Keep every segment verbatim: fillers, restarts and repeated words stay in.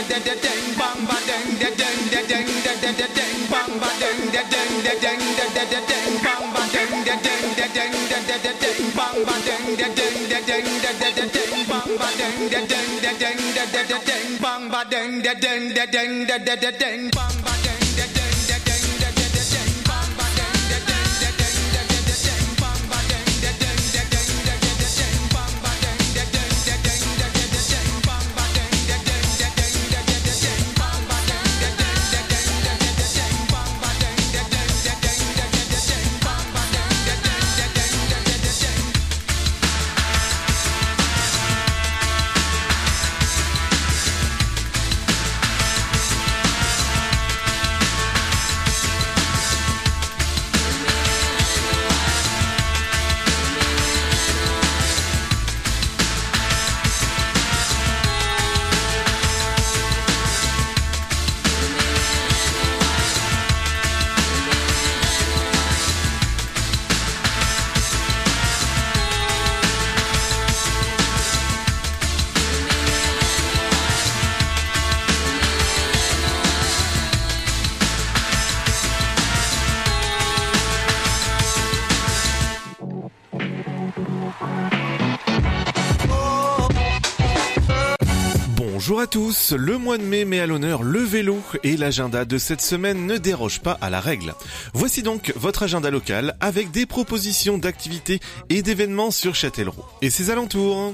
Bonjour à tous, le mois de mai met à l'honneur le vélo et l'agenda de cette semaine ne déroge pas à la règle. Voici donc votre agenda local avec des propositions d'activités et d'événements sur Châtellerault et ses alentours.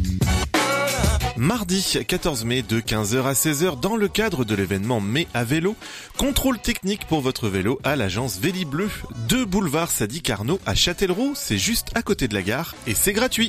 Mardi quatorze mai de quinze heures à seize heures dans le cadre de l'événement Mai à vélo, contrôle technique pour votre vélo à l'agence Vélibleu, deux boulevard Sadi Carnot à Châtellerault, c'est juste à côté de la gare et c'est gratuit.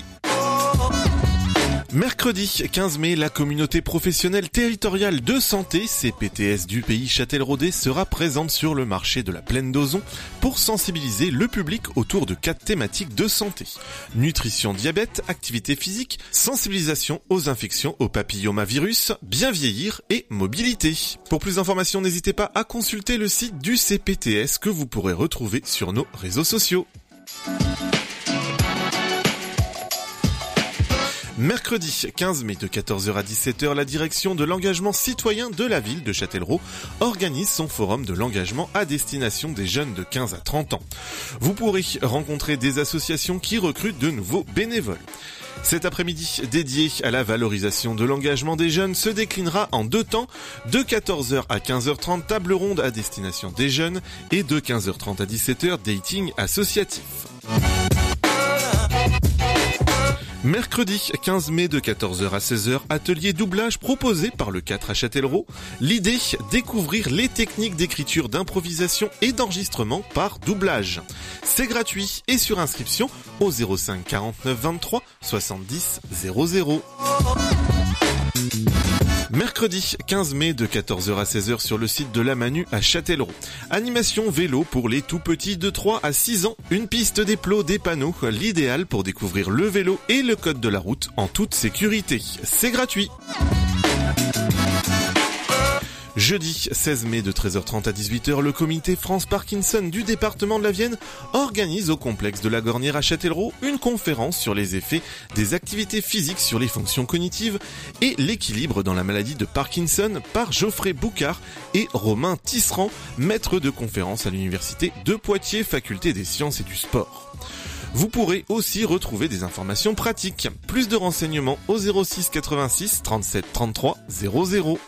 Mercredi quinze mai, la communauté professionnelle territoriale de santé, C P T S du pays châtelleraudais, sera présente sur le marché de la Plaine d'Ozon pour sensibiliser le public autour de quatre thématiques de santé. Nutrition, diabète, activité physique, sensibilisation aux infections au papillomavirus, bien vieillir et mobilité. Pour plus d'informations, n'hésitez pas à consulter le site du C P T S que vous pourrez retrouver sur nos réseaux sociaux. Mercredi quinze mai de quatorze heures à dix-sept heures, la direction de l'engagement citoyen de la ville de Châtellerault organise son forum de l'engagement à destination des jeunes de quinze à trente ans. Vous pourrez rencontrer des associations qui recrutent de nouveaux bénévoles. Cet après-midi dédié à la valorisation de l'engagement des jeunes se déclinera en deux temps, de quatorze heures à quinze heures trente, table ronde à destination des jeunes et de quinze heures trente à dix-sept heures, dating associatif. Mercredi quinze mai de quatorze heures à seize heures, atelier doublage proposé par le quatre à Châtellerault. L'idée, découvrir les techniques d'écriture d'improvisation et d'enregistrement par doublage. C'est gratuit et sur inscription au zéro cinq quarante-neuf vingt-trois soixante-dix zéro zéro. Mercredi quinze mai de quatorze heures à seize heures sur le site de la Manu à Châtellerault. Animation vélo pour les tout petits de trois à six ans. Une piste, des plots, des panneaux. L'idéal pour découvrir le vélo et le code de la route en toute sécurité. C'est gratuit. Jeudi seize mai de treize heures trente à dix-huit heures, le comité France Parkinson du département de la Vienne organise au complexe de la Gornière à Châtellerault une conférence sur les effets des activités physiques sur les fonctions cognitives et l'équilibre dans la maladie de Parkinson par Geoffrey Boucard et Romain Tisserand, maître de conférence à l'université de Poitiers, faculté des sciences et du sport. Vous pourrez aussi retrouver des informations pratiques. Plus de renseignements au zéro six quatre-vingt-six trente-sept trente-trois zéro zéro.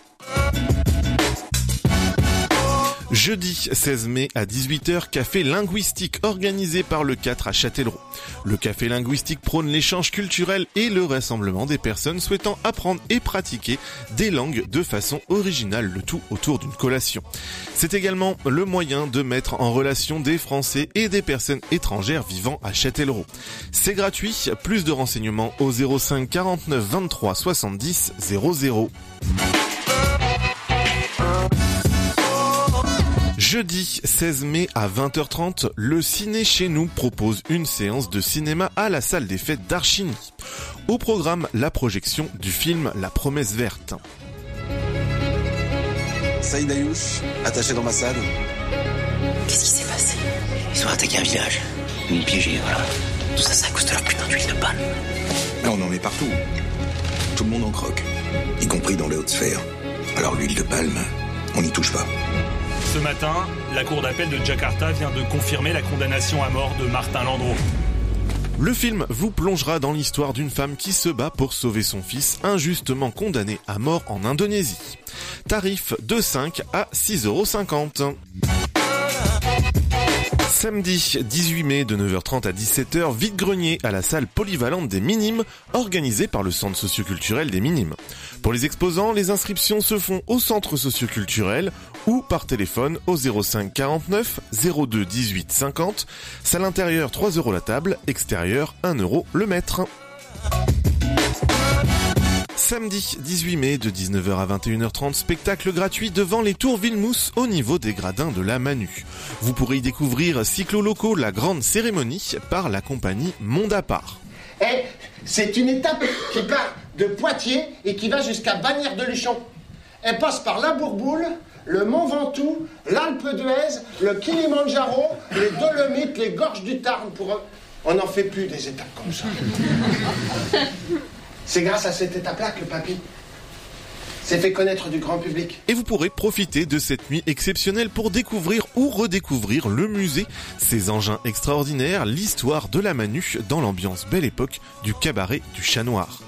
Jeudi seize mai à dix-huit heures, café linguistique organisé par le quatre à Châtellerault. Le café linguistique prône l'échange culturel et le rassemblement des personnes souhaitant apprendre et pratiquer des langues de façon originale, le tout autour d'une collation. C'est également le moyen de mettre en relation des Français et des personnes étrangères vivant à Châtellerault. C'est gratuit, plus de renseignements au zéro cinq quarante-neuf vingt-trois soixante-dix zéro zéro. Jeudi seize mai à vingt heures trente, le Ciné Chez Nous propose une séance de cinéma à la salle des fêtes d'Archigny. Au programme, la projection du film La Promesse Verte. Saïd Ayouch, attaché dans ma salle. Qu'est-ce qui s'est passé? Ils ont attaqué un village. Ils m'ont piégé, voilà. Tout ça, c'est à cause de leur putain d'huile de palme. Là, on en met partout. Tout le monde en croque, y compris dans les hautes sphères. Alors l'huile de palme, on n'y touche pas. Ce matin, la cour d'appel de Jakarta vient de confirmer la condamnation à mort de Martin Landreau. Le film vous plongera dans l'histoire d'une femme qui se bat pour sauver son fils, injustement condamné à mort en Indonésie. Tarif de cinq à six euros cinquante. Samedi dix-huit mai de neuf heures trente à dix-sept heures, vide-grenier à la salle polyvalente des Minimes, organisée par le centre socioculturel des Minimes. Pour les exposants, les inscriptions se font au centre socioculturel ou par téléphone au zéro cinq quarante-neuf zéro deux dix-huit cinquante. Salle intérieure trois euros la table, extérieure un euro le mètre. Samedi dix-huit mai de dix-neuf heures à vingt et une heures trente, spectacle gratuit devant les Tours Villemousse au niveau des gradins de la Manu. Vous pourrez y découvrir Cyclo Loco, la grande cérémonie par la compagnie Monde à part. Eh, c'est une étape qui part de Poitiers et qui va jusqu'à Bagnères de Luchon. Elle passe par la Bourboule, le Mont Ventoux, l'Alpe d'Huez, le Kilimandjaro, les Dolomites, les Gorges du Tarn. Pour... On n'en fait plus des étapes comme ça. C'est grâce à cette étape-là que le papy s'est fait connaître du grand public. Et vous pourrez profiter de cette nuit exceptionnelle pour découvrir ou redécouvrir le musée, ses engins extraordinaires, l'histoire de la Manu dans l'ambiance belle époque du cabaret du Chat Noir.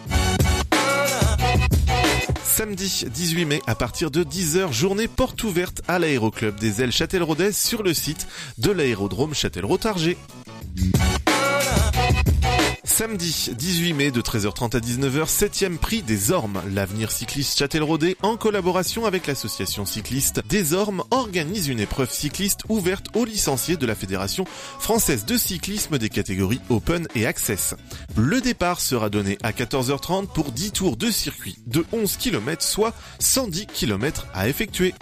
Samedi dix-huit mai à partir de dix heures, journée porte ouverte à l'aéroclub des Ailes Châtelleraudaises sur le site de l'aérodrome Châtellerault-Targé. Samedi dix-huit mai de treize heures trente à dix-neuf heures, septième prix des Ormes. L'avenir cycliste châtelleraudais, en collaboration avec l'association cycliste des Ormes, organise une épreuve cycliste ouverte aux licenciés de la Fédération française de cyclisme des catégories Open et Access. Le départ sera donné à quatorze heures trente pour dix tours de circuit de onze kilomètres, soit cent dix kilomètres à effectuer.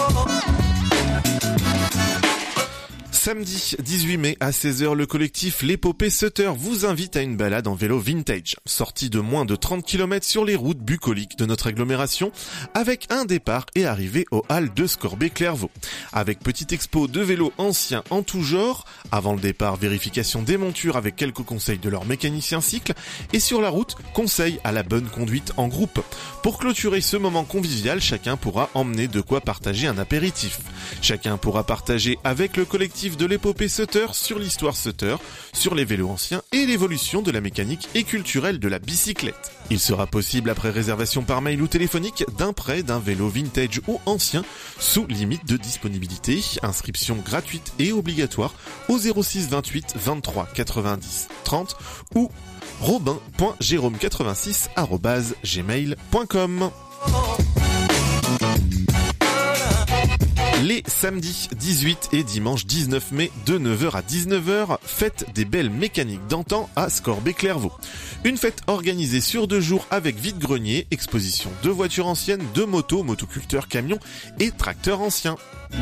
Samedi dix-huit mai à seize heures, le collectif L'Épopée Sutter vous invite à une balade en vélo vintage, sortie de moins de trente kilomètres sur les routes bucoliques de notre agglomération, avec un départ et arrivée aux halles de Scorbé-Clairvaux. Avec petite expo de vélos anciens en tout genre, avant le départ, vérification des montures avec quelques conseils de leur mécanicien cycle, et sur la route, conseils à la bonne conduite en groupe. Pour clôturer ce moment convivial, chacun pourra emmener de quoi partager un apéritif. Chacun pourra partager avec le collectif de l'Épopée Sutter sur l'histoire Sutter, sur les vélos anciens et l'évolution de la mécanique et culturelle de la bicyclette. Il sera possible après réservation par mail ou téléphonique d'un prêt d'un vélo vintage ou ancien sous limite de disponibilité. Inscription gratuite et obligatoire au zéro six vingt-huit vingt-trois quatre-vingt-dix trente ou robin point jérôme quatre-vingt-six arobase gmail point com. Les samedis dix-huit et dimanche dix-neuf mai de neuf heures à dix-neuf heures, fête des belles mécaniques d'antan à Scorbé-Clairvaux. Une fête organisée sur deux jours avec vide-grenier, exposition de voitures anciennes, de motos, motoculteurs, camions et tracteurs anciens.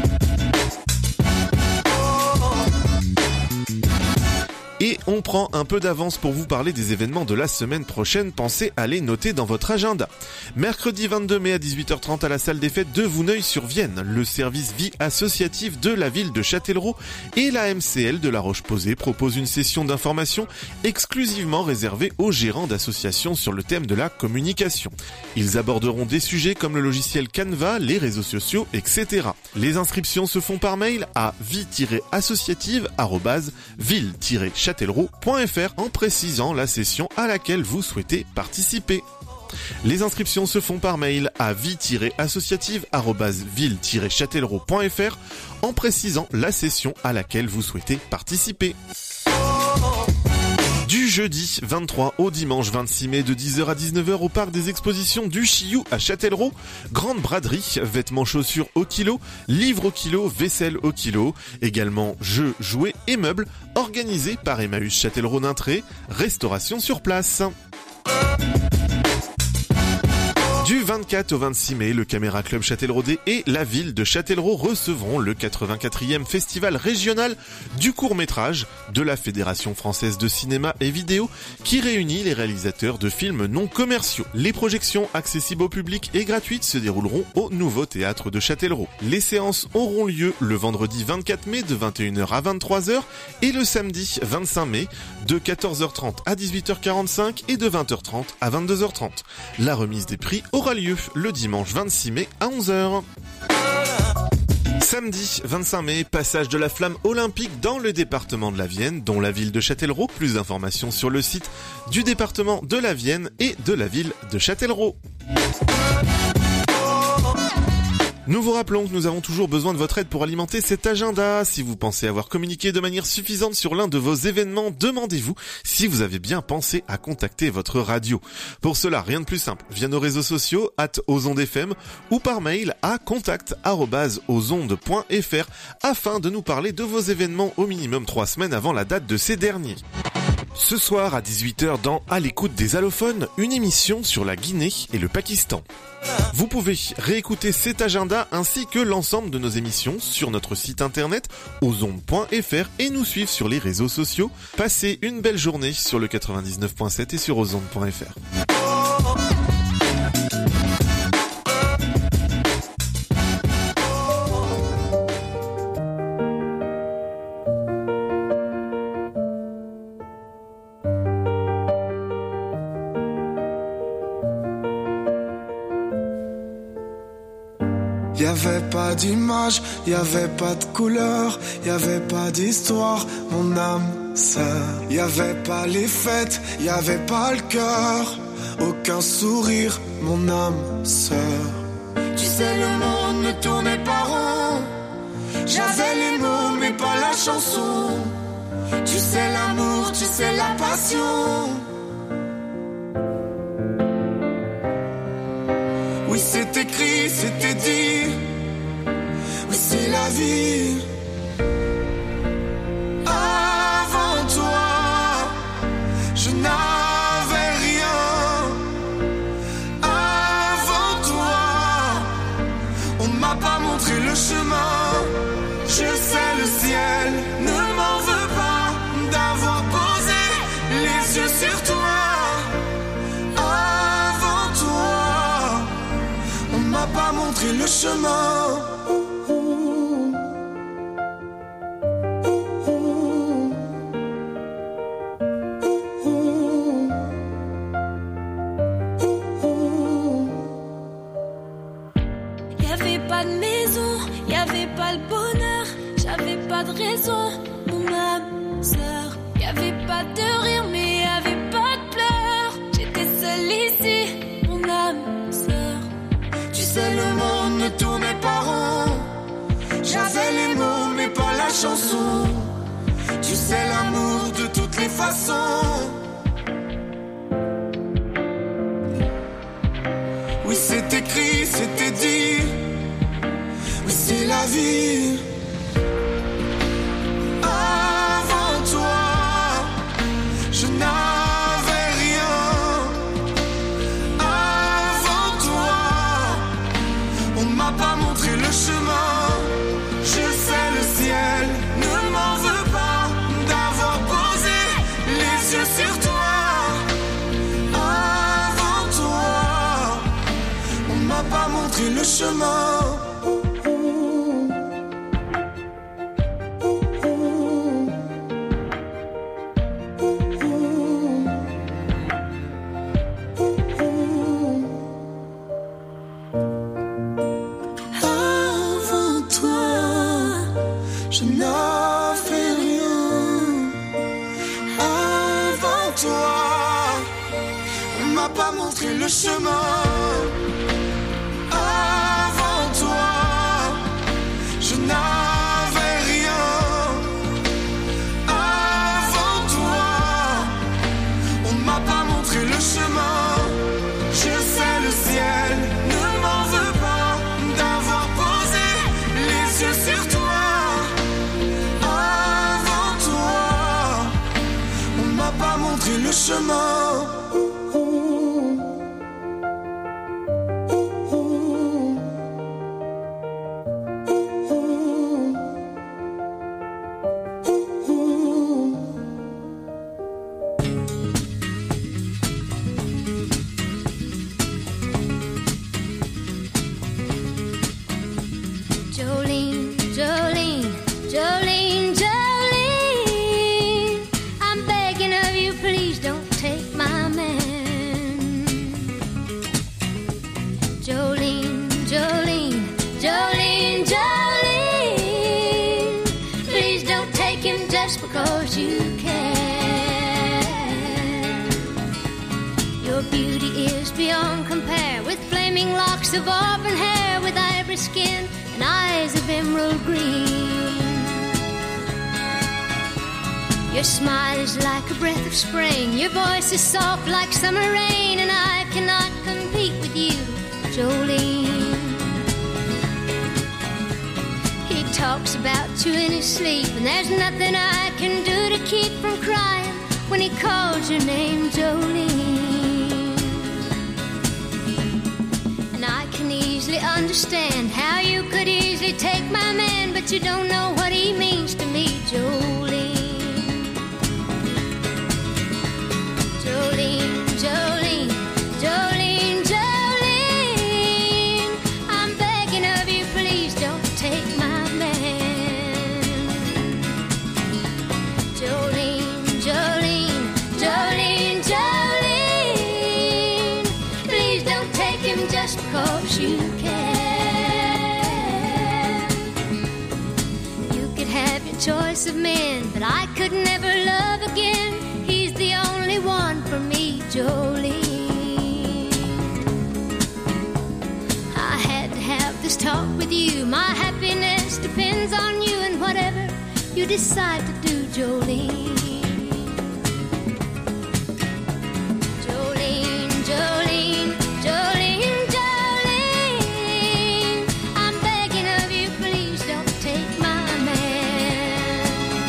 Et on prend un peu d'avance pour vous parler des événements de la semaine prochaine. Pensez à les noter dans votre agenda. Mercredi vingt-deux mai à dix-huit heures trente à la salle des fêtes de Vouneuil-sur-Vienne, le service vie associative de la ville de Châtellerault et la M C L de La Roche-Posay propose une session d'information exclusivement réservée aux gérants d'associations sur le thème de la communication. Ils aborderont des sujets comme le logiciel Canva, les réseaux sociaux, et cetera. Les inscriptions se font par mail à vie-associative arobase ville-châtellerault châtellerault point f r en précisant la session à laquelle vous souhaitez participer. Les inscriptions se font par mail à vie-associative arobase ville-châtellerault point f r en précisant la session à laquelle vous souhaitez participer. Du jeudi vingt-trois au dimanche vingt-six mai de dix heures à dix-neuf heures au parc des expositions du Chiou à Châtellerault, grande braderie, vêtements chaussures au kilo, livres au kilo, vaisselle au kilo, également jeux, jouets et meubles, organisés par Emmaüs Châtellerault-Nintré, restauration sur place. Du vingt-quatre au vingt-six mai, le Caméra Club Châtelleraudais et la ville de Châtellerault recevront le quatre-vingt-quatrième festival régional du court-métrage de la Fédération française de cinéma et vidéo qui réunit les réalisateurs de films non commerciaux. Les projections accessibles au public et gratuites se dérouleront au Nouveau Théâtre de Châtellerault. Les séances auront lieu le vendredi vingt-quatre mai de vingt et une heures à vingt-trois heures et le samedi vingt-cinq mai de quatorze heures trente à dix-huit heures quarante-cinq et de vingt heures trente à vingt-deux heures trente. La remise des prix aura lieu le dimanche vingt-six mai à onze heures. Samedi vingt-cinq mai, passage de la flamme olympique dans le département de la Vienne, dont la ville de Châtellerault. Plus d'informations sur le site du département de la Vienne et de la ville de Châtellerault. Nous vous rappelons que nous avons toujours besoin de votre aide pour alimenter cet agenda. Si vous pensez avoir communiqué de manière suffisante sur l'un de vos événements, demandez-vous si vous avez bien pensé à contacter votre radio. Pour cela, rien de plus simple, via nos réseaux sociaux, arobase ozondes F M, ou par mail à contact arobase ozondes point F R, afin de nous parler de vos événements au minimum trois semaines avant la date de ces derniers. Ce soir à dix-huit heures dans À l'écoute des allophones, une émission sur la Guinée et le Pakistan. Vous pouvez réécouter cet agenda ainsi que l'ensemble de nos émissions sur notre site internet ozondes point F R et nous suivre sur les réseaux sociaux. Passez une belle journée sur le quatre-vingt-dix-neuf point sept et sur ozondes point F R. Y'avait pas d'image, y'avait pas de couleur, y'avait pas d'histoire, mon âme sœur. Y'avait pas les fêtes, y'avait pas le cœur, aucun sourire, mon âme sœur. Tu sais le monde ne tournait pas rond, j'avais les mots mais pas la chanson. Tu sais l'amour, tu sais la passion. Oui c'est écrit, c'était dit. Oui c'est la vie. Avant toi, je n'avais rien. Avant toi, on m'a pas montré le chemin. Je sais le ciel ne m'en veut pas d'avoir posé les yeux sur toi. Pas montrer le chemin. Y'avait pas de maison, y'avait pas le bonheur, j'avais pas de raison, mon âme sœur. Y'avait pas de rire mais y'avait pas de pleurs. J'étais seule ici, mon âme sœur. Tu sais le monde ne tournait pas rond, j'avais les mots mais pas la chanson. Tu sais l'amour de toutes les façons. Oui c'est écrit, c'était dit. Oui c'est la vie. Avant toi, je n'avais rien. On m'a pas montré le chemin. Je sais le ciel ne m'en veut pas d'avoir posé les yeux sur toi. Avant toi, on m'a pas montré le chemin. Le chemin. Avant toi, je n'avais rien. Avant toi, on m'a pas montré le chemin. Je sais le ciel ne m'en veut pas d'avoir posé les yeux sur toi. Avant toi, on m'a pas montré le chemin. Jolene, I'm begging of you, please don't take my man. you care. Your beauty is beyond compare, with flaming locks of auburn hair, with ivory skin and eyes of emerald green. Your smile is like a breath of spring, your voice is soft like summer rain, and I cannot compete with you, Jolene. He talks about you in his sleep, and there's nothing I can do to keep from crying when he calls your name, Jolene. And I can easily understand how you could easily take my man, but you don't know what he means to me, Jolene. Jolene, Jolene, Jolene, Jolene, I'm begging of you, please don't take my man. Jolene, Jolene, Jolene, Jolene, please don't take him just because you can. You could have your choice of men, but I could never love again. He's the only one for me, Jolene. I had to have this talk with you. My happiness depends on you, and whatever you decide to do, Jolene. Jolene, Jolene, Jolene, Jolene, I'm begging of you, please don't take my man.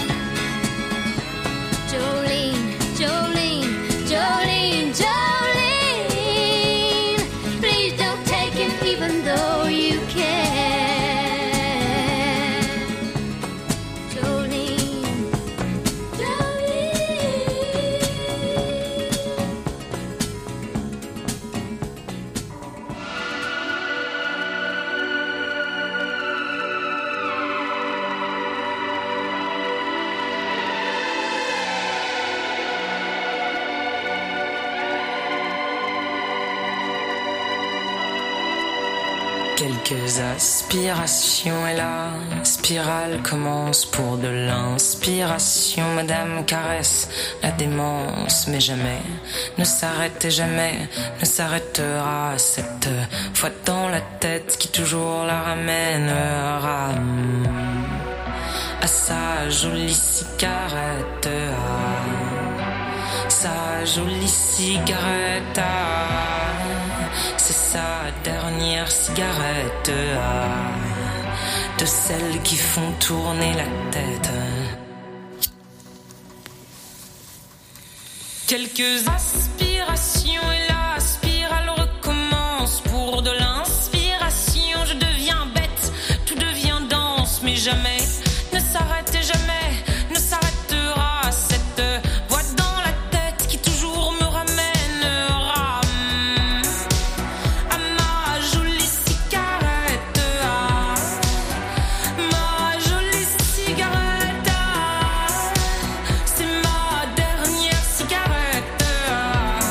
Jolene, Jolene, Jolene, Jolene, please don't take him even though you can. Jolene, Jolene. Quelques aspirations et la spirale commence pour de l'inspiration. Madame caresse la démence, mais jamais ne s'arrête et jamais ne s'arrêtera. Cette fois dans la tête qui toujours la ramènera à sa jolie cigarette, à sa jolie cigarette. À C'est sa dernière cigarette, ah, de celles qui font tourner la tête. Quelques aspirations et la spirale recommence pour de l'inspiration. Je deviens bête, tout devient dense, mais jamais ne s'arrête et jamais ne s'arrêtera. Cette voix dans la tête qui toujours me ramènera à ma jolie cigarette, à ma jolie cigarette. C'est ma dernière cigarette.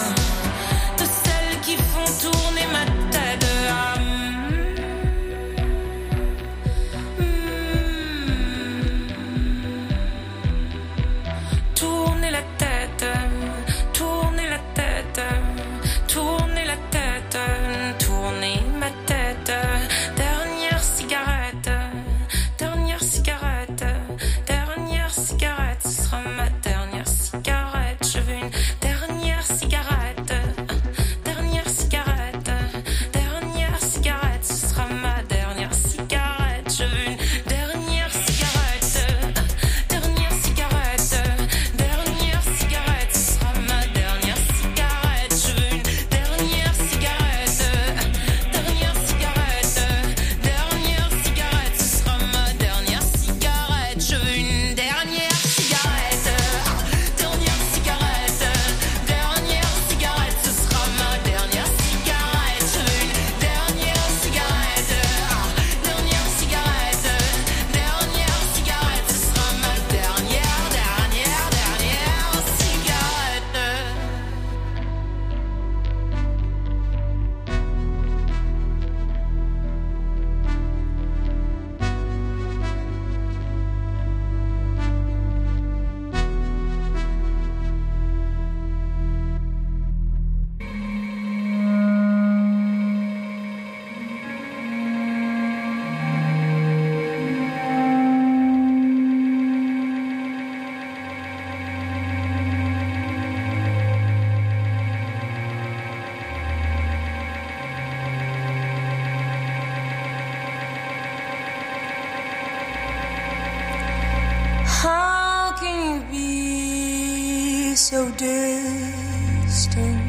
so distant.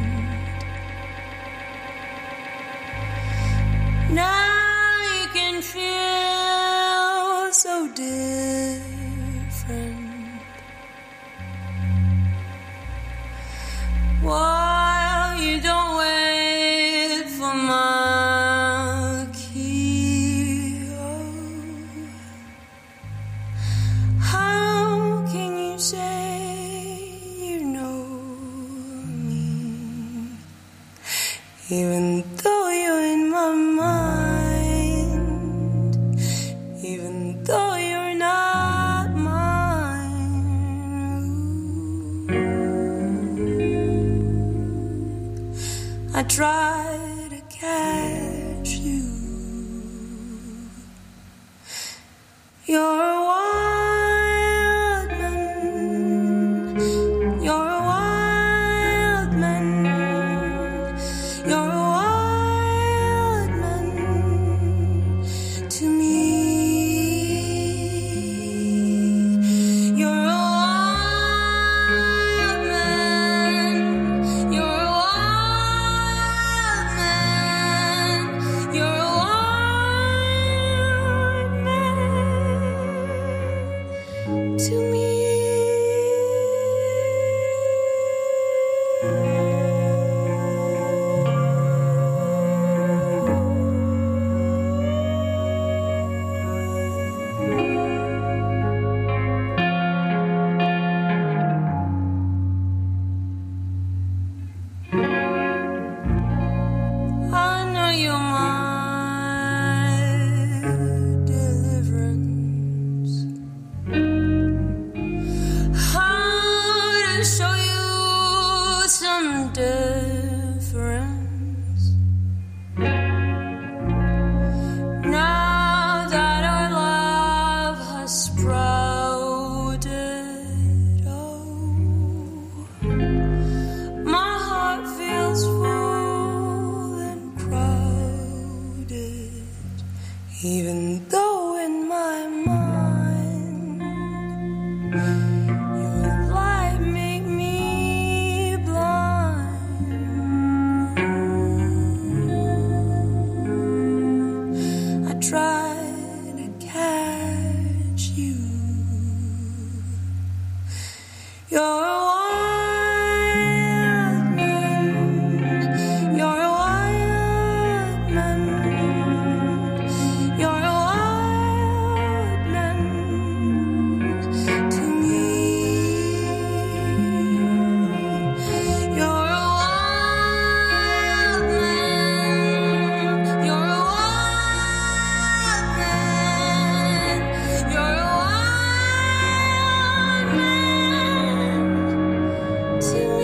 Now you can feel so different. While you don't wait for my key, how can you say you know me, even though you're in my mind, even though you're not mine? I try to catch you. You're a wild man. You're a wild man. You're a wild man to me. You're a wild man. You're a wild man. You're a wild man to me. I know you're my deliverance. How to show you some difference? Now that our love has sprouted, oh, my heart feels full and crowded, even though in my mind your light make me blind. I try to catch you. You're a wild man. You're a wild man. You're a wild man to me. You're a wild man. You're a wild man. You're a wild man to me.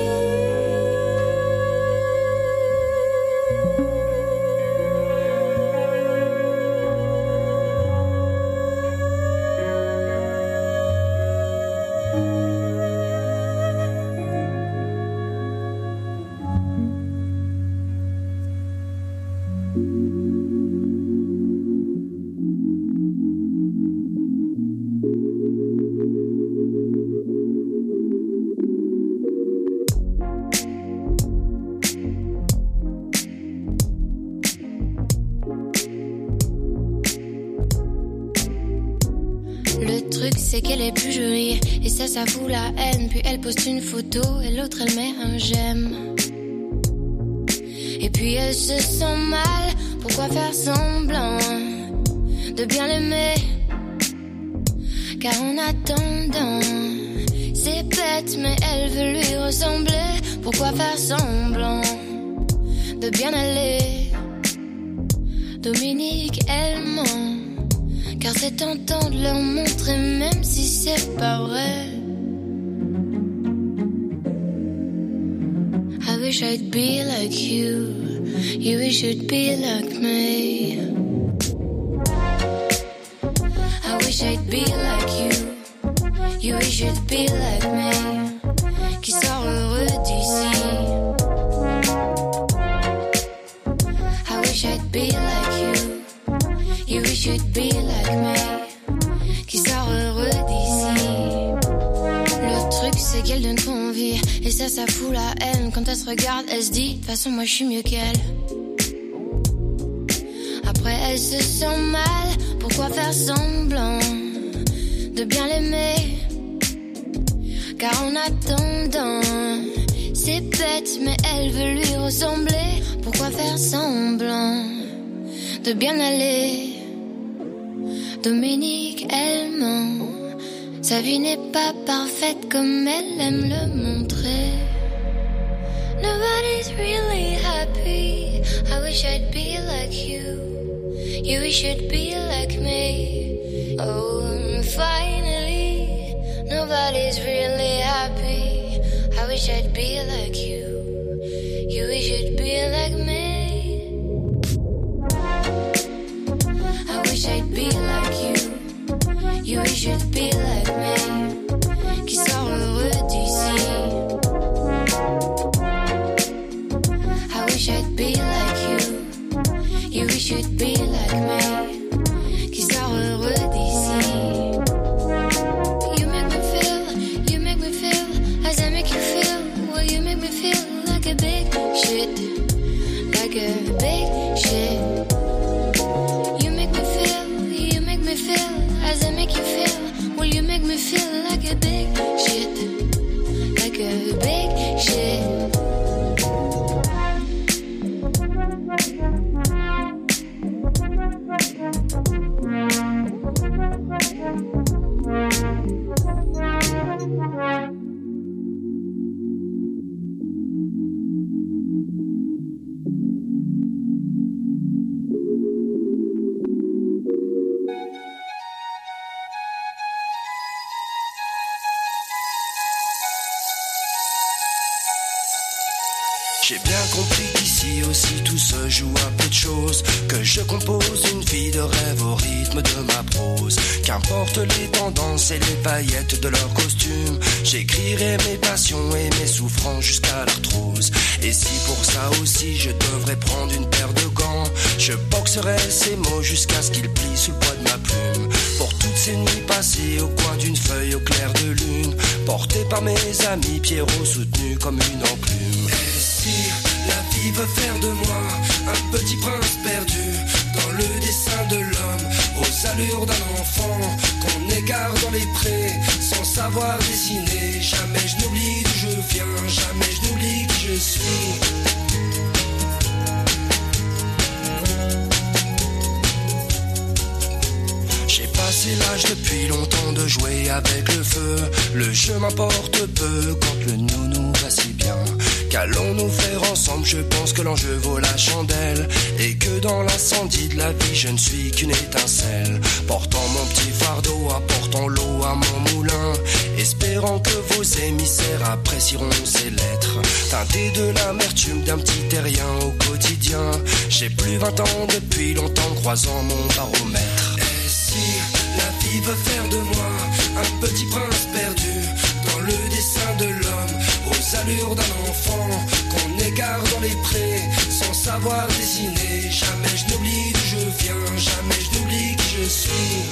Le truc c'est qu'elle est plus jolie et ça ça fout la haine. Puis elle poste une photo et l'autre elle met un j'aime. Et puis elle se sent mal. Pourquoi faire semblant de bien l'aimer? Car en attendant c'est bête mais elle veut lui ressembler. Pourquoi faire semblant de bien aller? Dominique elle ment. Car c'est tentant de leur montrer même si c'est pas vrai. I wish I'd be like you. You wish you'd be like me. I wish I'd be like you. You wish you'd be like me. Qui sort heureux d'ici. I wish I'd be like you. You wish you'd be like me. Qui sort heureux d'ici. Le truc c'est qu'elle donne trop envie. ça se regarde, elle se dit, de toute façon moi je suis mieux qu'elle. Après elle se sent mal, pourquoi faire semblant de bien l'aimer? Car en attendant, c'est bête mais elle veut lui ressembler. Pourquoi faire semblant de bien aller? Dominique, elle ment. Sa vie n'est pas parfaite comme elle aime le montrer. Nobody's really happy. I wish I'd be like you. You wish you'd be like me. Oh, finally, nobody's really happy. I wish I'd be like you. You wish you'd be like me. I wish I'd be like you. You wish you'd be like me. Qui sort heureux d'ici. I wish I'd be like you. You wish you'd be like me. Qui sort heureux d'ici. You make me feel, you make me feel as I make you feel. Well, you make me feel like a big shit. Like a big shit. You make me feel, you make me feel as I make you feel. Well, you make me feel like a big shit. Like a big shit. J'ai bien compris qu'ici aussi tout se joue à peu de choses, que je compose une vie de rêve au rythme de ma prose. Qu'importe les tendances et les paillettes de leurs costumes, j'écrirai mes passions et mes souffrances jusqu'à l'arthrose. Et si pour ça aussi je devrais prendre une paire de gants, je boxerai ces mots jusqu'à ce qu'ils plient sous le poids de ma plume. Pour toutes ces nuits passées au coin d'une feuille au clair de lune, portées par mes amis Pierrot soutenus comme une enclume. Et si la vie veut faire de moi un petit prince perdu dans le dessin de l'homme, aux allures d'un enfant qu'on égare dans les prés sans savoir dessiner, jamais je n'oublie d'où je viens, jamais je n'oublie qui je suis. J'ai passé l'âge depuis longtemps de jouer avec le feu. Le jeu m'importe peu quand le nounou va si bien. Qu'allons-nous faire ensemble? Je pense que l'enjeu vaut la chandelle, et que dans l'incendie de la vie je ne suis qu'une étincelle. Portant mon petit fardeau, apportant l'eau à mon moulin, espérant que vos émissaires apprécieront ces lettres, teintées de l'amertume d'un petit terrien au quotidien. J'ai plus vingt ans depuis longtemps, croisant mon baromètre. Et si la vie veut faire de moi un petit prince perdu dans le dessin de l'homme, aux allures d'un enfant qu'on égare dans les prés sans savoir dessiner, jamais je n'oublie d'où je viens, jamais je n'oublie qui je suis.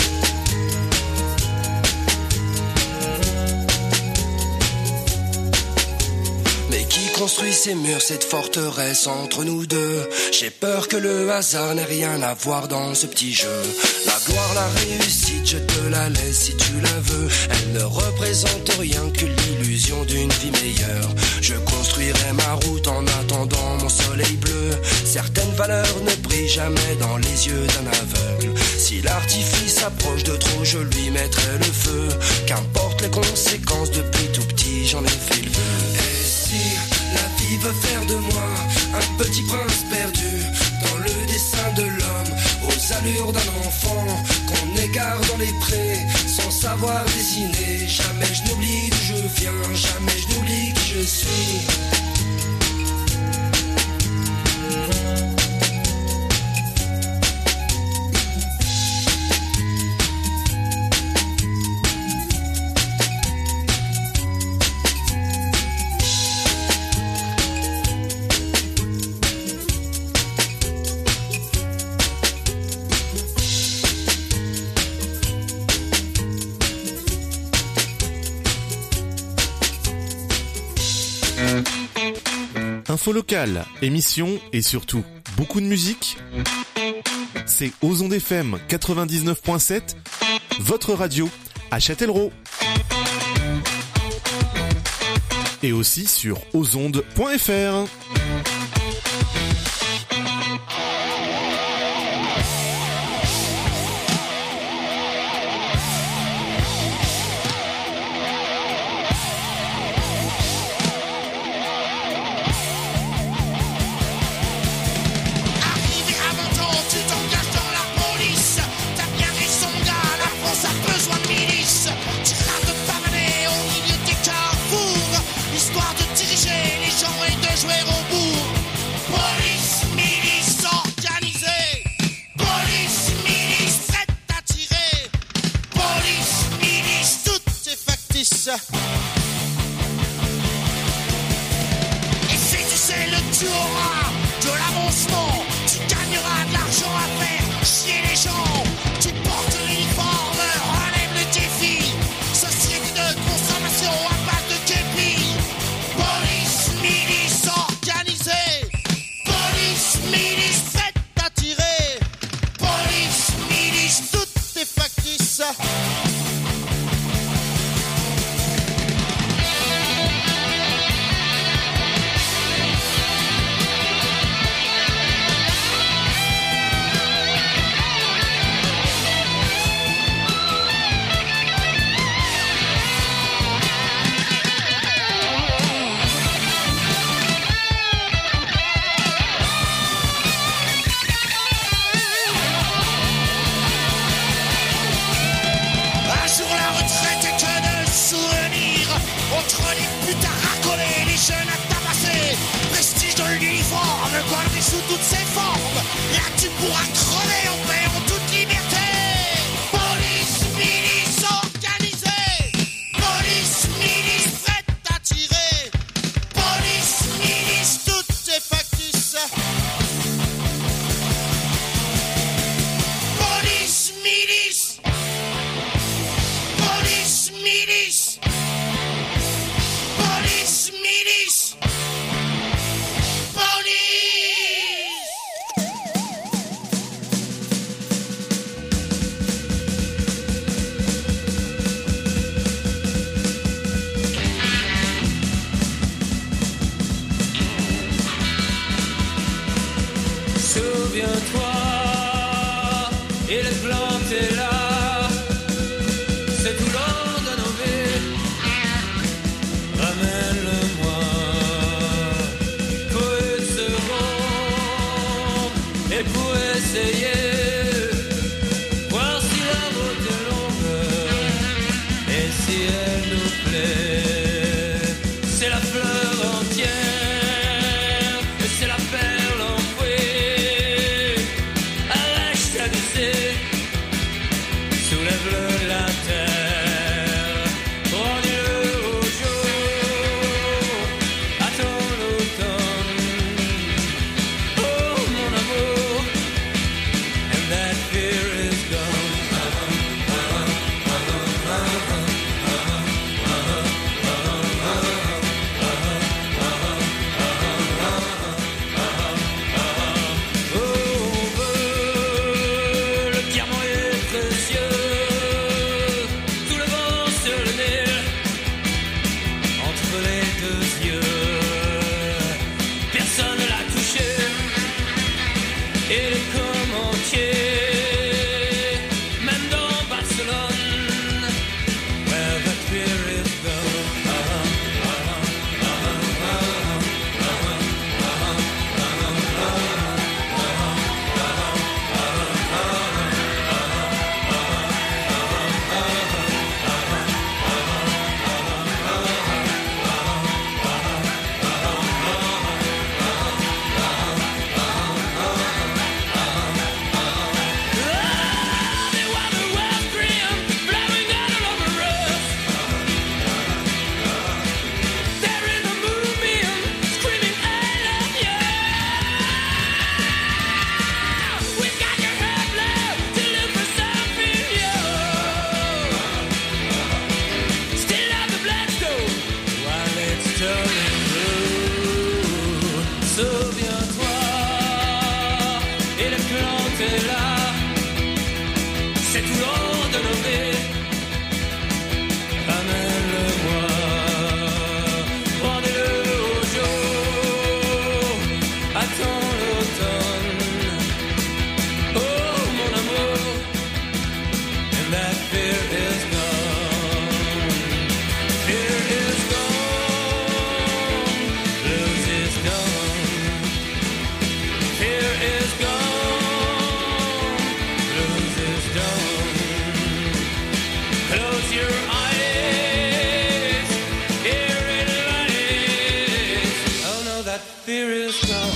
Mais qui construit ces murs, cette forteresse entre nous deux? J'ai peur que le hasard n'ait rien à voir dans ce petit jeu. La gloire, la réussite, je te la laisse si tu la veux. Elle ne représente rien que l'illusion d'une vie meilleure. Je construirai ma route en attendant mon soleil bleu. Certaines valeurs ne brillent jamais dans les yeux d'un aveugle. Si l'artifice approche de trop, je lui mettrai le feu. Qu'importe les conséquences, depuis tout petit j'en ai fait le vœu. Et si la vie veut faire de moi un petit prince perdu dans le dessin de l'homme, aux allures d'un enfant qu'on égare dans les prés sans savoir dessiner, jamais je n'oublie d'où je viens, jamais je n'oublie qui je suis. Info locale, émissions et surtout beaucoup de musique. C'est aux ondes F M quatre-vingt-dix-neuf point sept, votre radio à Châtellerault. Et aussi sur aux ondes point F R. Et si tu sais le tu auras de l'avancement, tu gagneras de l'argent à faire chier les gens. Tu portes l'uniforme, relève le défi. Société de consommation à base de képi. Police, milice organisée. Police, milice prête à tirer. Police, milice, tout est factice. Entre les putes à racoler, les jeunes à tabasser, prestige de l'uniforme, galerie sous toutes ses formes. Là tu pourras crever en paix, en toute liberté. Police, milice organisée. Police, milice prête à tirer. Police, milice, toutes est factice. Police, milice. Police, milice. Police, milice, police. Souviens-toi, il est planté là, c'est tout long de nos vies. Ramène-le-moi pour une seconde et pour essayer, voir si la route est longue et si elle nous plaît. C'est la fleur entière et c'est la perle enfouie. Arrache ta goussée, soulève-le la terre, rendis-le au jour, attends l'automne. Oh mon amour, and that fear is gone. Le diamant est précieux, tout le vent sur le nez, entre les deux yeux, personne ne l'a touché, il est comme entier, même dans Barcelone, where the fear is gone. Souviens-toi, et le clan est là, c'est tout long de nos vies. Ramène-le-moi, rendez-le au jour, attends l'automne. Oh mon amour, and that fear is gone. Fear is gone, blues is gone. Fear is gone, blues is gone. Close your eyes, here it lies. Oh no, that fear is gone.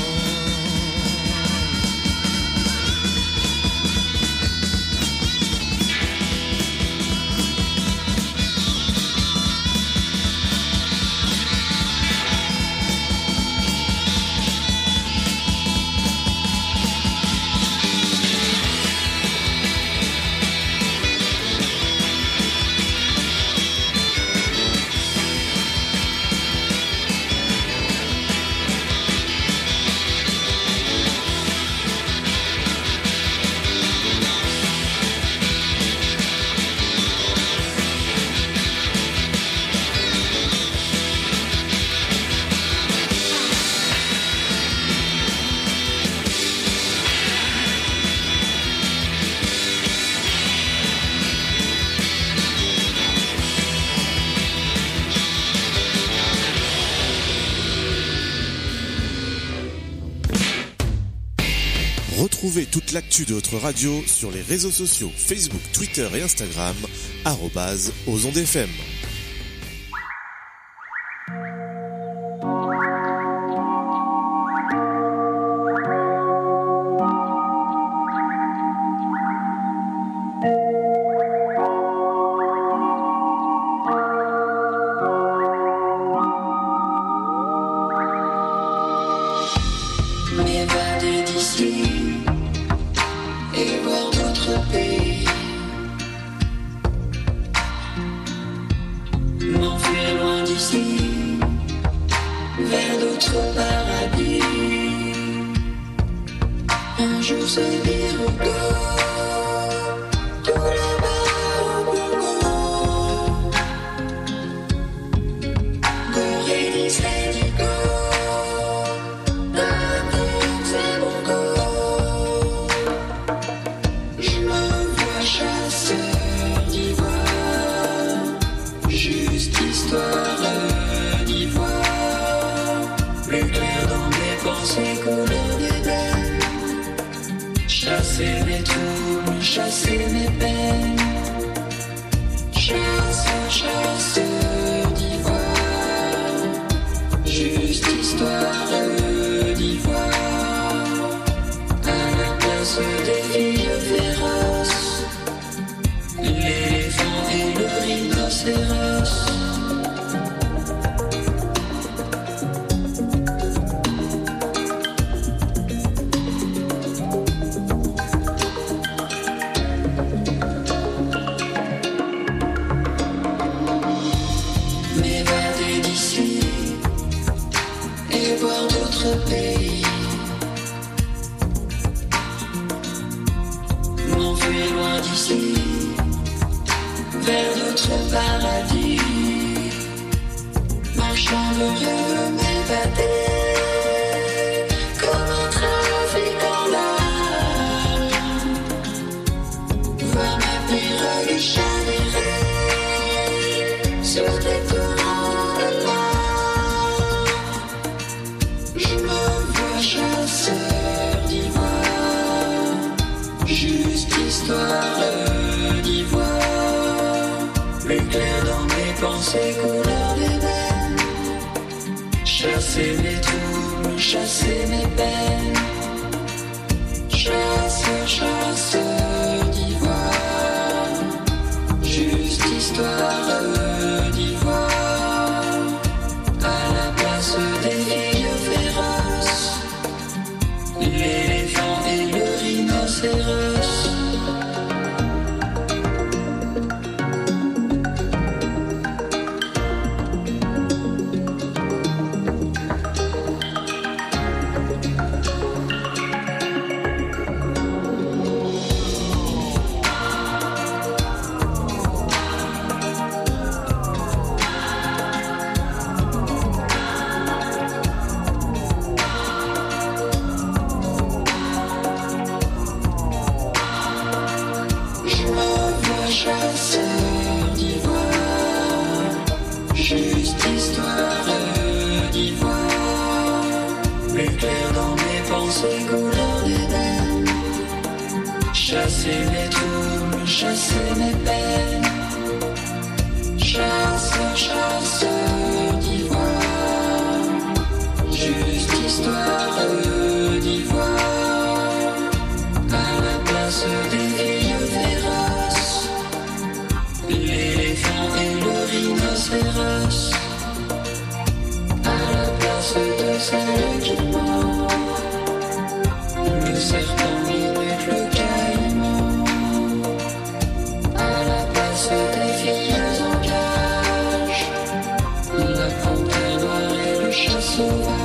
Retrouvez toute l'actu de votre radio sur les réseaux sociaux Facebook, Twitter et Instagram, arobase aux ondes F M. M'évader d'ici et voir d'autres pays, m'enfuir loin d'ici vers d'autres paradis. Un jour se dire au go, tout là-bas au Congo, Gorée disait du go. Chasser mes troubles, chasser mes peines, chasseur, chasseur d'ivoire, juste histoire d'ivoire, à la place des filles féroces, l'éléphant et le rhinocéros. Pays, m'enfuir loin d'ici vers d'autres paradis, marchant le rêve m'évader comme un trafiquant l'âme, voir ma pirogue chavirer sur des courants de larmes. Chasseur d'ivoire, juste histoire d'ivoire, plus clair dans mes pensées, couleur d'ébène, chasser mes troubles, chasser mes peines, chasseur, chasseur d'ivoire, juste histoire d'ivoire, à la place des filles féroces, l'éléphant et le rhinocéros. plus clair dans mes pensées, couleur d'ébène. Chasser mes troubles, chasser mes peines. Chasseur, chasseur d'ivoire, juste histoire d'ivoire. À la place des filles féroces, l'éléphant et le rhinocéros. À la place de celle qui ment, le serpent imite le caïman. À la place des filles en cage, la panthère noire et le chat sauvage.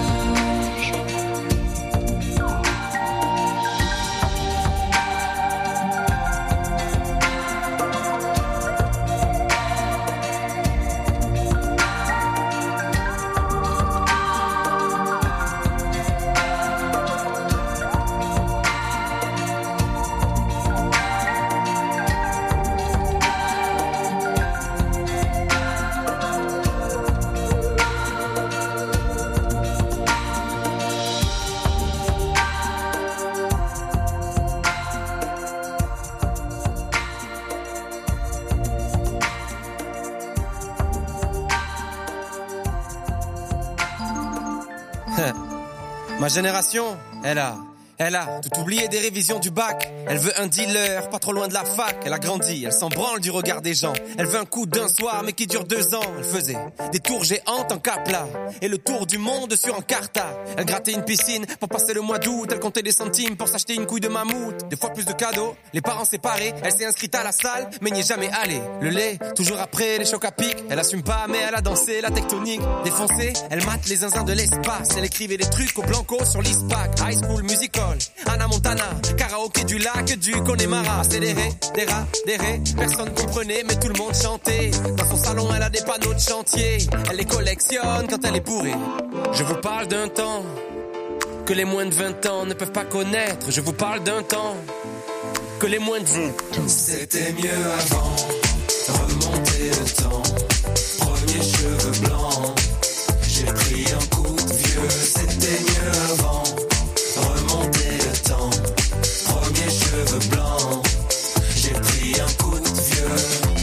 Ma génération, elle a, elle a tout oublié des révisions du bac. Elle veut un dealer, pas trop loin de la fac. Elle a grandi, elle s'en branle du regard des gens. Elle veut un coup d'un soir, mais qui dure deux ans. Elle faisait des tours géantes en capla et le tour du monde sur Encarta. Elle grattait une piscine pour passer le mois d'août. Elle comptait des centimes pour s'acheter une couille de mammouth. Des fois plus de cadeaux, les parents séparés. Elle s'est inscrite à la salle, mais n'y est jamais allée. Le lait, toujours après les chocs à pic. Elle assume pas, mais elle a dansé la tectonique. Défoncée, elle mate les zinzins de l'espace. Elle écrivait des trucs au blanco sur l'ISPAC. High School Musical, Anna Montana, karaoké du lac du Connemara. Accéléré, des rats, des raies, personne comprenait, mais tout le monde chantait. Dans son salon, elle a des panneaux de chantier. Elle les collectionne quand elle est bourrée. Je vous parle d'un temps que les moins de vingt ans ne peuvent pas connaître. Je vous parle d'un temps que les moins de vingt ans. C'était mieux avant, remonter le temps. Premier cheveux blancs, j'ai pris un coup de vieux. C'était mieux avant, remonter le temps. Premier cheveux blancs, j'ai pris un coup de vieux.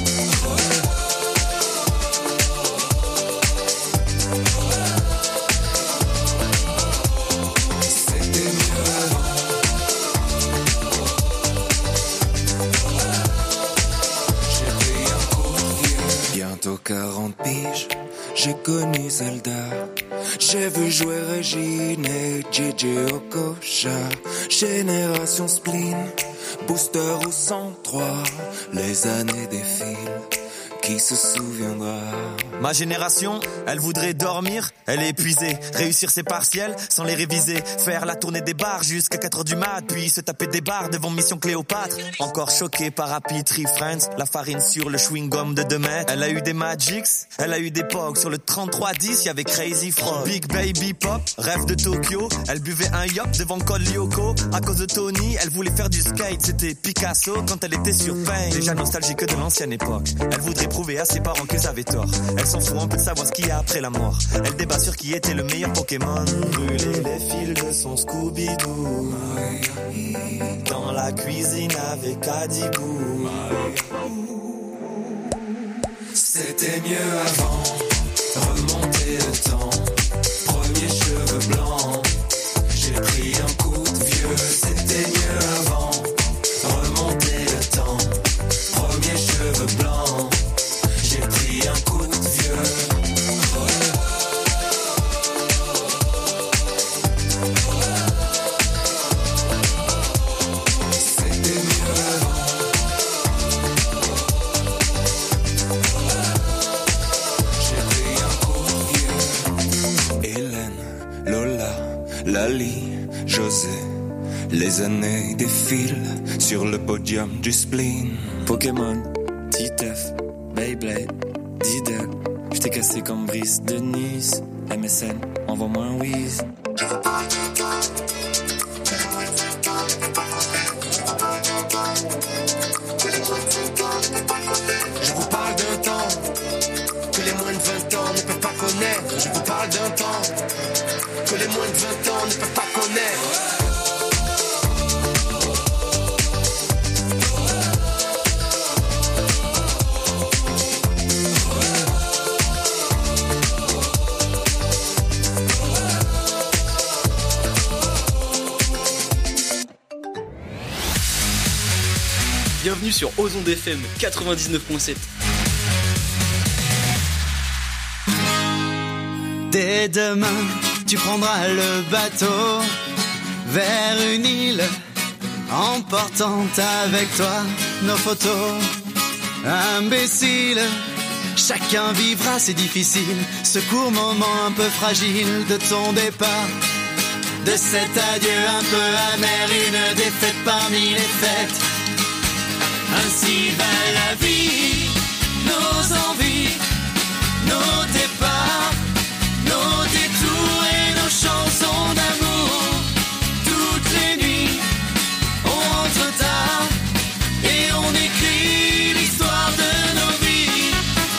C'était mieux avant. J'ai pris un coup de vieux. Bientôt quarante piges, j'ai connu Zelda. J'ai vu jouer Régine et J J Okocha. Génération spleen, booster au cent trois. Les années défilent, qui se souviendra? Ma génération, elle voudrait dormir, elle est épuisée. Réussir ses partiels sans les réviser. Faire la tournée des bars jusqu'à quatre heures du mat. Puis se taper des bars devant Mission Cléopâtre. Encore choquée par Happy Tree Friends. La farine sur le chewing-gum de deux mètres. Elle a eu des Magics, elle a eu des Pogs. Sur le trente-trois dix, y'avait Crazy Frog. Big Baby Pop, rêve de Tokyo. Elle buvait un yop devant Col Lyoko. À cause de Tony, elle voulait faire du skate. C'était Picasso quand elle était sur Pain. Déjà nostalgique de l'ancienne époque. Elle voudrait prouver à ses parents qu'ils avaient tort. Elle s'en fout un peu de savoir ce qu'il y a après la mort. Elle débat sur qui était le meilleur Pokémon. Brûler les fils de son Scooby-Doo dans la cuisine avec Adibou. C'était mieux avant, remonter le temps. Premier cheveux blancs, j'ai pris un coup de vieux. C'était mieux avant, remonter le temps. Premier cheveux blancs, j'ai pris un coup de vieux. C'était mieux avant. J'ai pris un coup de vieux. Hélène, Lola, Lali, José. Les années défilent sur le podium du spleen. Pokémon, Titeuf, Beyblade, Diddle. J't'ai cassé comme Brice de Nice. M S N, envoie-moi un whiz. Je vous parle d'un temps que les moins de vingt ans ne peuvent pas connaître. Je vous parle d'un temps que les moins de vingt habitants ne peuvent pas connaître. Bienvenue sur Ozon F M quatre-vingt-dix-neuf virgule sept. Dès demain, tu prendras le bateau vers une île, emportant avec toi nos photos. Imbécile, chacun vivra, c'est difficile, ce court moment un peu fragile de ton départ. De cet adieu un peu amer, une défaite parmi les fêtes. Ainsi va la vie, nos envies, nos départs, nos détours et nos chansons d'amour. Toutes les nuits, on rentre tard et on écrit l'histoire de nos vies.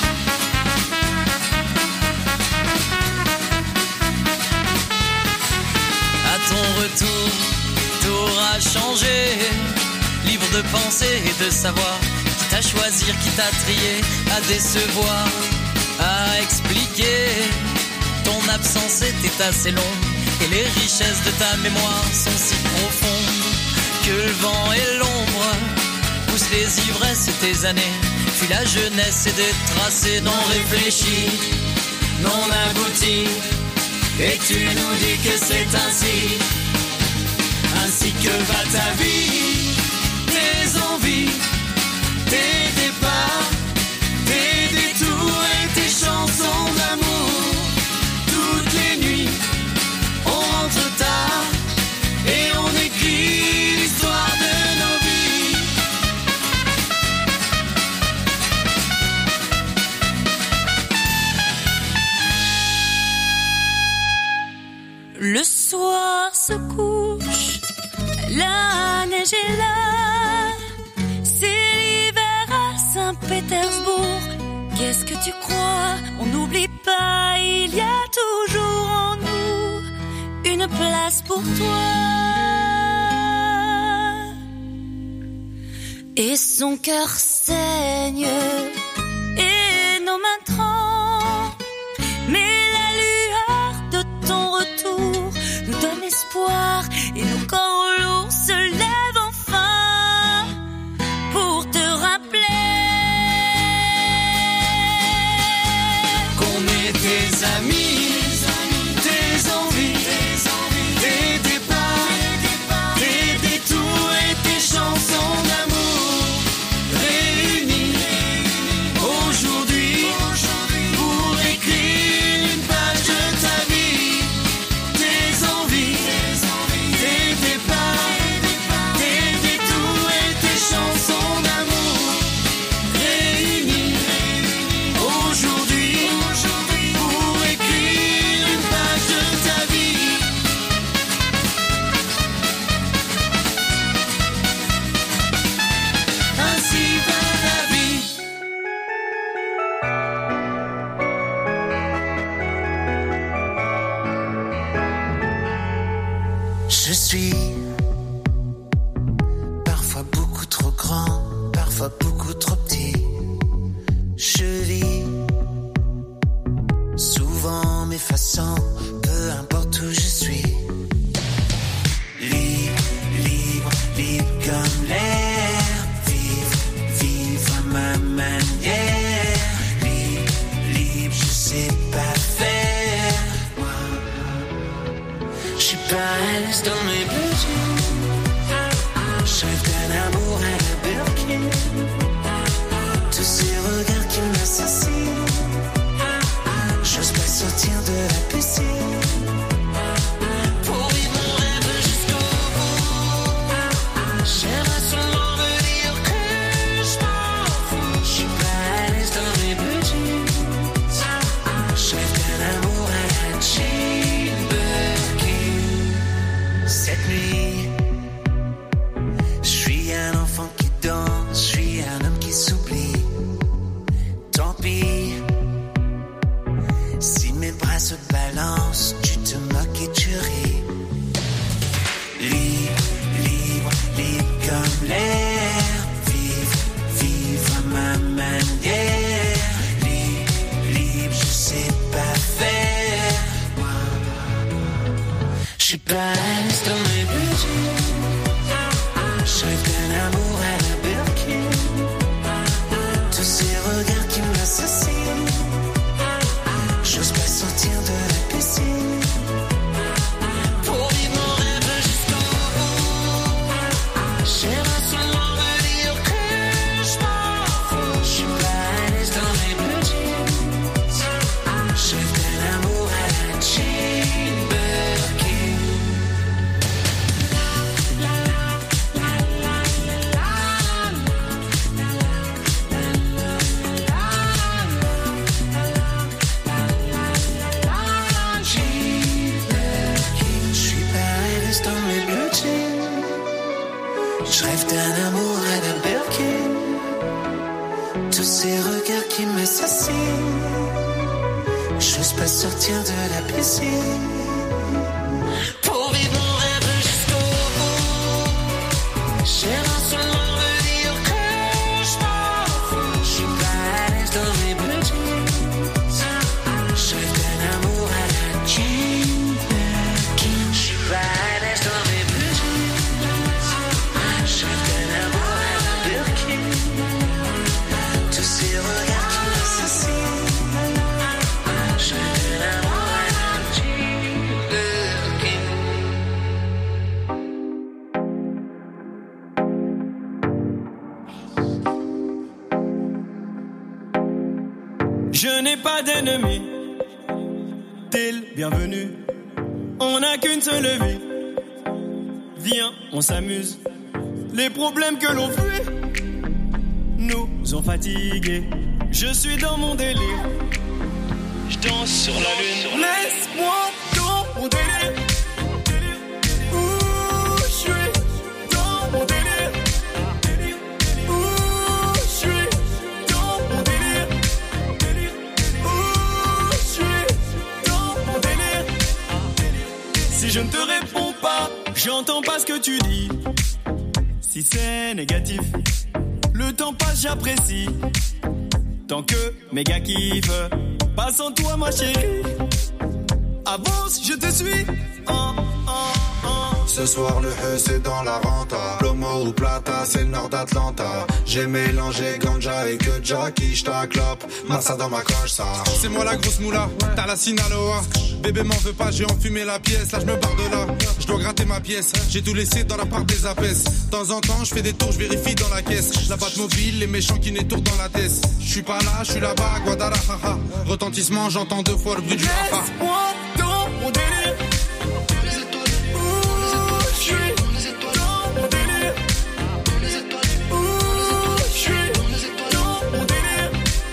À ton retour, tout aura changé. Libre de penser et de savoir, quitte à choisir, quitte à trier, à décevoir, à expliquer. Ton absence était assez longue et les richesses de ta mémoire sont si profondes que le vent et l'ombre poussent les ivresses et tes années. Puis la jeunesse et des tracés non réfléchis, non aboutis. Et tu nous dis que c'est ainsi, ainsi que va ta vie. Tes envies, tes départs, tes détours et tes chansons d'amour. Toutes les nuits, on rentre tard et on écrit l'histoire de nos vies. Le soir se couche, la neige est là. Saint-Pétersbourg, qu'est-ce que tu crois? On n'oublie pas, il y a toujours en nous une place pour toi. Et son cœur saigne et nos mains tremblent, mais la lueur de ton retour nous donne espoir et nos corps lourds se lèvent enfin pour te rappeler tes amis, tes envies, tes départs, tes détours et tes chansons d'amour réunis aujourd'hui pour écrire une page de ta vie. Tes envies, tes départs, tes détours et tes chansons d'amour réunis aujourd'hui. Je suis parfois beaucoup trop grand, parfois beaucoup trop petit. Je vis souvent m'effaçant, peu importe où je suis. Libre, libre, libre comme l'air. Vivre, vivre à ma manière. Libre, libre, je sais pas faire. Je suis pas à l'aise dans mes besoins. Je rêve d'un amour à la Birkin. Tous ces regards qui m'assassinent. J'ose pas sortir de la piscine. Pour vivre mon rêve jusqu'au bout. J'aimerais seulement me dire que je m'en fous. Je suis pas à l'aise dans mes besoins. Je rêve d'un amour à la Jane Birkin. Cette nuit, je suis un enfant qui danse, je suis un homme qui s'oublie. Tant pis, si mes bras se balancent, tu te moques et tu ris. reste dans mes blue jeans. Je rêve d'un amour à la Birkin. Tous ces regards qui m'assassinent. J'ose pas sortir de la piscine. Pour vivre mon rêve jusqu'au bout. J'aimerais seulement me dire que je m'en fous. Je suis pas à l'aise dans mes blue jeans. Je rêve d'un amour à la Jane Birkin. Je suis pas à l'aise dans mes blue jeans. Je rêve d'un amour à la Birkin. Tous ces regards qui m'assassinent. J'ose pas sortir de la piscine. Pour vivre mon rêve jusqu'au bout. J'aimerais seulement me dire que je m'en fous. Je suis pas à l'aise dans mes blue jeans. Je rêve d'un amour à la Jane Birkin. Je suis pas à l'aise dans mes blue jeans. Je rêve d'un amour à la Birkin. Tous ces regards qui m'assassinent. Je rêve d'un amour à la Jane Birkin. Je n'ai pas d'ennemis, t'es le bienvenu. On n'a qu'une seule vie. Viens, on s'amuse. Les problèmes que l'on fuit nous ont fatigués. Je suis dans mon délire. Je danse sur la lune. Laisse-moi dans mon délire. Ouh, je suis dans mon délire. Ouh, je suis dans mon délire. Ouh, je suis dans mon délire. Si je ne te réponds pas, j'entends pas ce que tu dis. Si c'est négatif, le temps passe, j'apprécie. Tant que mes gars kiffent, pas sans toi ma chérie. Avance, je te suis. Oh, oh, oh. Ce soir le E c'est dans la renta. Lomo ou Plata, c'est le nord d'Atlanta. J'ai mélangé ganja et que Jackie, j't'a clope. Massa dans ma coche, ça. C'est moi la grosse moula, t'as la Sinaloa. Bébé m'en veut pas, j'ai enfumé la pièce. Là je me barre de là, je dois gratter ma pièce. J'ai tout laissé dans la part des apaises. De temps en temps je fais des tours, je vérifie dans la caisse. La batte mobile, les méchants qui n'étourdent dans la tête. Je suis pas là, je suis là-bas, Guadalajara. Retentissement, j'entends deux fois le bruit du Rafa. Laisse-moi dans mon délire. Ouh, je suis dans mon délire. Ouh, je suis dans mon délire.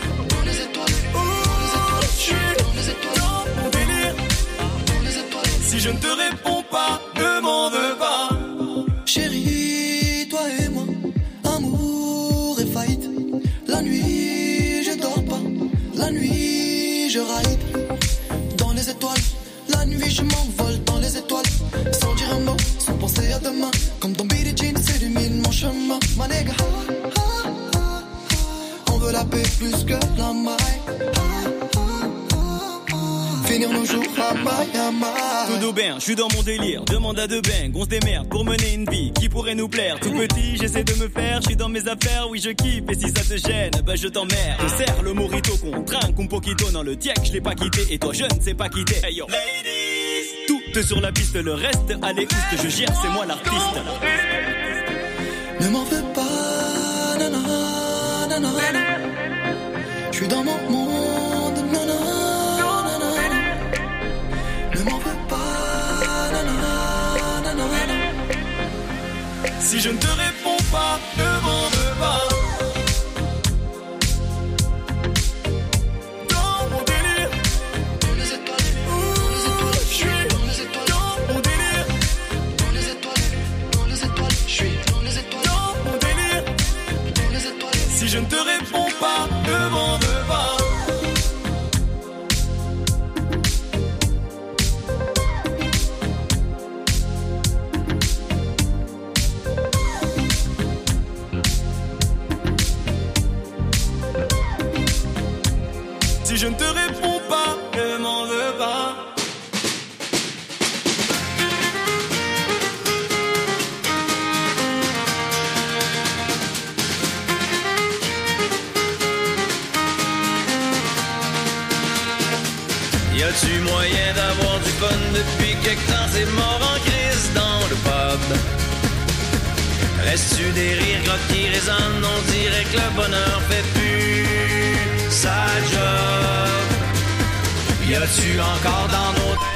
Ouh, je suis dans mon délire. Si je ne te réponds pas, ne m'en veux pas. Chérie, toi et moi, amour et fight. La nuit, je dors pas. La nuit, je ride. Dans les étoiles, la nuit, je m'envole dans les étoiles. Sans dire un mot, sans penser à demain. Comme dans Billie Jean, s'illumine mon chemin. Ma nigga, ha, ha, ha, ha. On veut la paix plus que la maille. Ha, ha, ha, ha. Finir nos jours à Miami. Tout bien, je suis dans mon délire. Demande à deux bangs, on se démerde pour mener une vie qui pourrait nous plaire. Tout petit, j'essaie de me faire, je suis dans mes affaires, oui je kiffe. Et si ça te gêne, bah je t'emmerde. Je serre le morito qu'on trinque, un poquito dans le tiek, je l'ai pas quitté. Et toi je ne sais pas quitter. Hey yo, ladies, tout sur la piste, le reste, allez oust, je gère, c'est moi l'artiste. Ne m'en veux pas, nanana, nanana. Je suis dans mon monde, nanana, nanana. Ne m'en veux pas, nanana, nanana. Si je ne te réponds pas, ne m'en veux pas. Dans mon délire. Dans les étoiles. Ouh, je suis dans les étoiles. Dans mon délire. Dans les étoiles. Dans les étoiles. Je suis dans les étoiles. Dans mon délire. Dans les étoiles. Si je ne te réponds pas, ne m'en veux pas. Si je ne te réponds pas, ne m'en veux pas. Y'a-tu moyen d'avoir du fun depuis quelque temps? C'est mort en crise dans le pub. Reste-tu des rires graves qui résonnent? On dirait que le bonheur fait plus sa job. Y a-tu encore dans nos